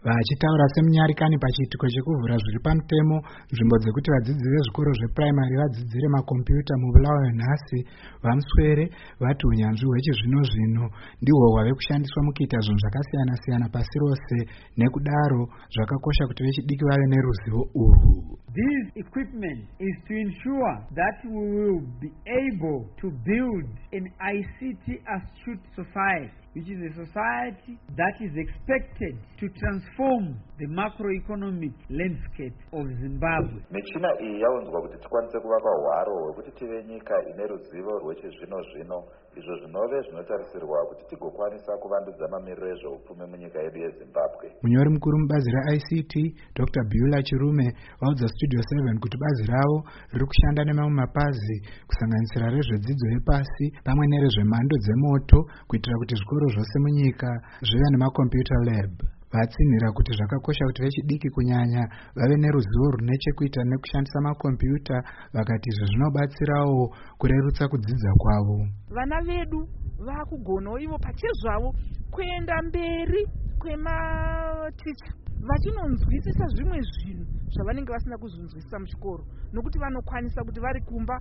Vachitaura semunyarikani pachiitiko chekuvhura zviri pamutemo nzvimbo dzekuti vadzidzi vezvikoro zvepuraimari vadzidzire makombiyuta muBulawayo nhasi, vamuswere vati unyanzvi hwechizvino-zvino ndihwo hwave kushandiswa mukuita zvinhu zvakasiyana-siyana pasi rose, nekudaro zvakakosha kuti vechidiki vave neruzivo urwu. This equipment is to ensure that we will be able to build an ICT astute society, which is a society that is expected to transform the macroeconomic landscape of Zimbabwe. Michina iyi yaunzwa kuti tikwanise kuvaka hwaro hwekuti tive nyika ine ruzivo rwechizvino-zvino, izvo zvinove zvinotarisirwa kuti tigokwanisa kuvandudza mamiriro ezveupfumi munyika yedu yeZimbabwe. Munyori mukuru mubazi reICT Dr. Beulah Chirume vaudza Studio 7 kuti bazi ravo riri kushanda nemamwe mapazi kusanganisira rezvedzidzo yepasi pamwe nerezvemhando dzemoto kuitira kuti zvikoro zvose munyika zvive nemakombiyuta lab. Vatsinhira kuti zvakakosha kuti vechidiki kunyanya vave neruzivo rune chekuita nekushandisa makombiyuta, vakati izvi zvinobatsirawo kurerutsa kudzidza kwavo. Vana vedu vakugonawo ivo pachezvavo kuenda mberi kwematicha vachinonzwisisa zvimwe zvinhu zvavanenge vasina kuzonzwisisa muchikoro, nokuti vanokwanisa kuti vari kumba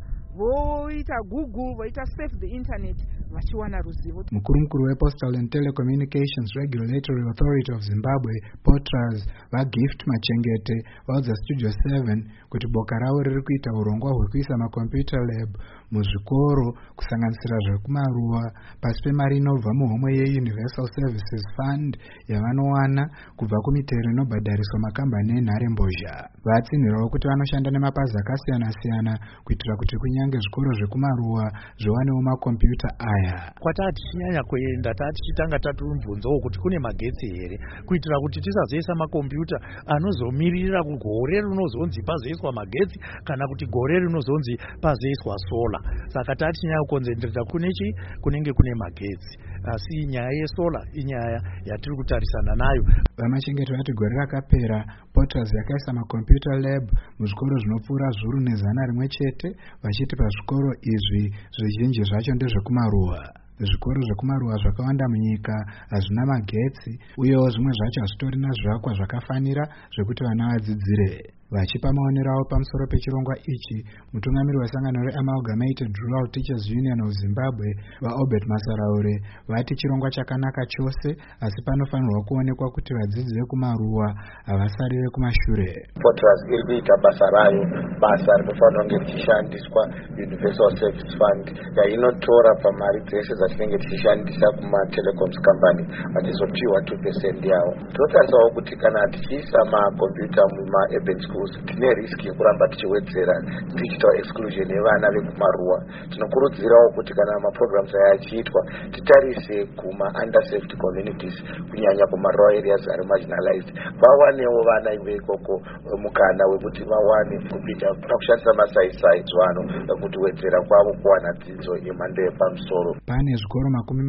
voita Google, voita surf the internet vachiwana ruzivo. Mukuru wePostal and Telecommunications Regulatory Authority of Zimbabwe, POTRAZ, vaGift Machengete vaudza Studio 7 kuti boka ravo riri kuita urongwa hwekuisa makombiyuta lab muzvikoro kusanganisira zvekumaruwa pasi pemari inobva muhomwe yeUniversal Services Fund yavanowana kubva kumitero inobhadhariswa makambani enharembozha. Vatsinhirawo kuti vanoshanda nemapazi akasiyana-siyana kuitira kuti kunyange zvikoro zvekumaruwa zviwanewo makombiyuta aya. Kwatati chinyanya kuenda tichitanga tatumvunzawo kuti kune magetsi here, kuitira kuti tisazoisa makombiyuta anozomirira kugore rinozonzi pazoiswa magetsi kana kuti gore rinozonzi pazoiswa sola. Saka tatinyanya kukonzentreta kunenge kune magetsi, asi nyaya yesola inyaya yatiri kutarisana nayo. Vamachengete vati gore rakapera POTRAZ yakaisa makombiyuta lab muzvikoro zvinopfuura zviuru nezana rimwe chete, vachiti pazvikoro izvi zvizhinji zvacho ndezvekumaruwa. Zvikoro zvekumaruwa zvakawanda munyika hazvina magetsi, uyewo zvimwe zvacho hazvitorina zvivakwa zvakafanira zvekuti vana vadzidzire. Vachipa maonero avo pamusoro pechirongwa ichi, mutungamiri wesangano reAmalgamated Rural Teachers Union of Zimbabwe vaObert Masaraure vati chirongwa chakanaka chose, asi panofanirwa kuonekwa kuti vadzidzi vekumaruwa havasarire kumashure. POTRAZ iri kuita basa rayo, basa rinofanirwa kunge richishandiswa Universal Service Fund yainotora pamari dzese dzatinenge tichishandisa kumatelecoms company vachizopiwa 2% yavo. Tinotarisawo kuti kana tichiisa makombiyuta mumaurban schools tine riski yekuramba tichiwedzera digital exclusion yevana vekumaruwa. Tinokurudzirawo kuti kana maprograms aya achiitwa titarise kuma-underserved communities, kunyanya kuma-rural areas ari marginalized, vawanewo vana veikoko mukana wekuti vawane kupinda pakushandisa masaisai zvano kuti wedzera kwavo kuwana dzidzo yemhando yepamusoro. Pane zvikoro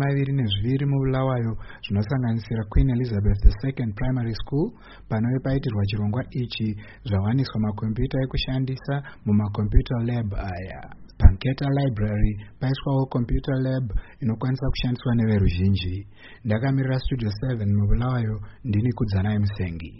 22 muBulawayo zvinosanganisira Queen Elizabeth II Primary School panove paitirwa chirongwa ichi zvawaniswa makombiyuta ekushandisa mumakombiyuta lab aya. Panketa Library paiswawo computer lab inokwanisa kushandiswa neveruzhinji. Ndakamirira Studio 7 muBulawayo, ndini Kudzanai Musengi.